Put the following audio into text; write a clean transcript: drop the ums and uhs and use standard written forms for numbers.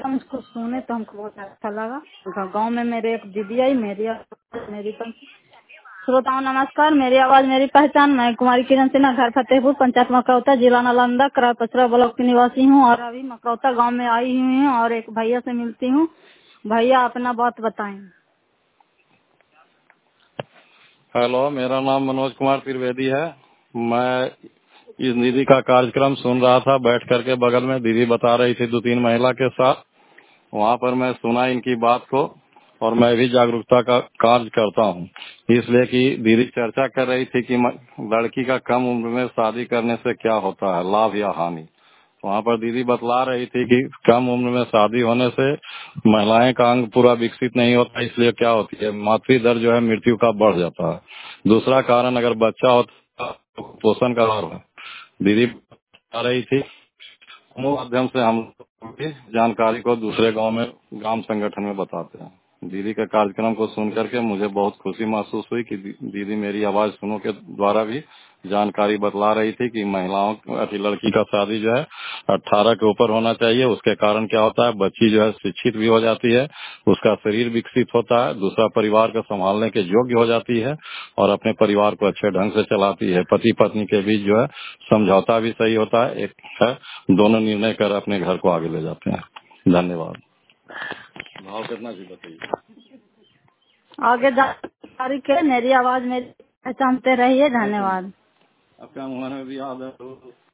कार्यक्रम इसको सुने तो हमको बहुत अच्छा लगा। गांव में मेरे एक दीदी आई, मेरी श्रोताओं नमस्कार। मेरी आवाज मेरी पहचान। मैं कुमारी किरण सिन्हा, घर फतेहपुर, पंचायत मकरौता, जिला नालंदा, क्राय पचरा ब्लॉक की निवासी हूँ और अभी मकरौता गांव में आई हुई हूँ और एक भैया से मिलती हूँ। भैया अपना बात बताएं। हेलो, मेरा नाम मनोज कुमार त्रिवेदी है। मैं इस दीदी का कार्यक्रम सुन रहा था बैठ करके, बगल में दीदी बता रही थी 2-3 महिला के साथ। वहाँ पर मैं सुना इनकी बात को और मैं भी जागरूकता का कार्य करता हूँ, इसलिए कि दीदी चर्चा कर रही थी कि लड़की का कम उम्र में शादी करने से क्या होता है, लाभ या हानि। वहाँ पर दीदी बतला रही थी कि कम उम्र में शादी होने से महिलाएं का अंग पूरा विकसित नहीं होता, इसलिए क्या होती है, मातृ दर जो है मृत्यु का बढ़ जाता है। दूसरा कारण, अगर बच्चा होता तो पोषण का अभाव है। दीदी बता रही थी, माध्यम से हम भी जानकारी को दूसरे गांव में ग्राम संगठन में बताते हैं। दीदी के कार्यक्रम को सुन करके मुझे बहुत खुशी महसूस हुई कि दीदी मेरी आवाज सुनो के द्वारा भी जानकारी बतला रही थी कि महिलाओं लड़की का शादी जो है 18 के ऊपर होना चाहिए। उसके कारण क्या होता है, बच्ची जो है शिक्षित भी हो जाती है, उसका शरीर विकसित होता है, दूसरा परिवार को संभालने के योग्य हो जाती है और अपने परिवार को अच्छे ढंग से चलाती है। पति पत्नी के बीच जो है समझौता भी सही होता है, एक है, दोनों निर्णय कर अपने घर को आगे ले जाते हैं। धन्यवाद। भाव कितना जी बताइए। आगे जानकारी के मेरी आवाज मेरी पहचानते रहिए। धन्यवाद। आपका मुँह में भी याद है।